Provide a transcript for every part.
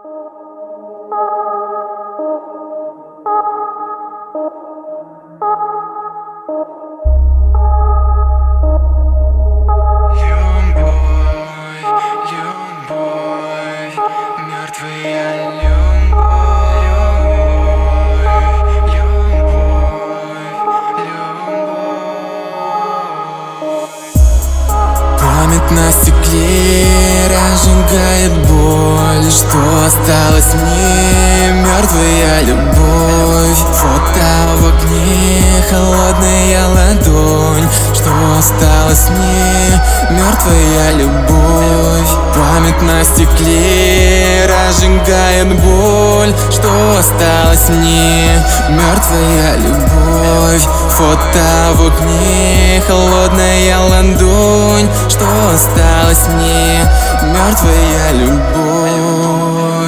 Память на стекле разжигает боль. Что осталось мне? Мертвая любовь. Фото в окне, холодная ладонь. Что осталось мне? Мертвая любовь. Память на стекле разжигает боль. Что осталось мне? Мертвая любовь. Фото в окне, холодная ладонь. Что осталось мне? Мертвая любовь.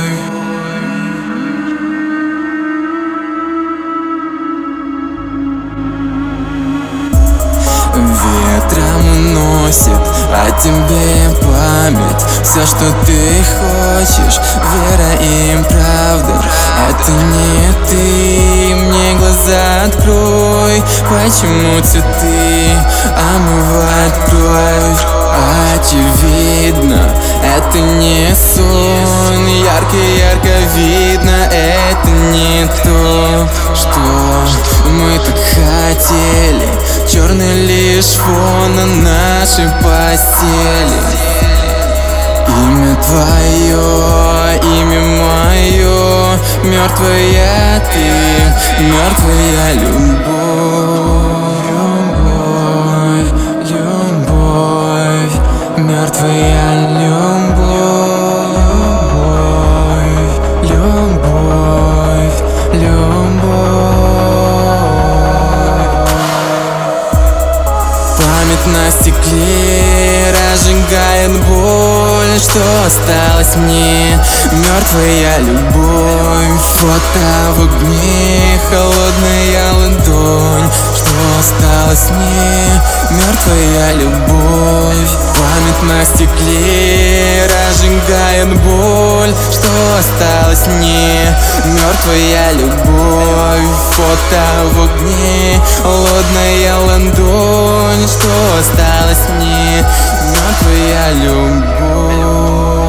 Ветром уносит о тебе память. Все, что ты хочешь, вера и правда. Это не ты, мне глаза открой. Почему цветы омывают кровь? Очевидно, это не сон. Ярко-ярко видно, это не то, что мы так хотели. Черный лишь фон на нашей постели. Имя твое, имя мое, мертвая ты, мертвая любовь. Любовь, любовь, мертвая любовь. Любовь, любовь. Память на стекле разжигает боль. Что осталось мне? Мертвая любовь. Фото в огне, холодная ладонь. Что осталось мне? Мертвая любовь. Память на стекле разжигает боль. Что осталось мне? Мертвая любовь. Фото в огне, холодная ладонь. Что осталось мне? Мертвая любовь.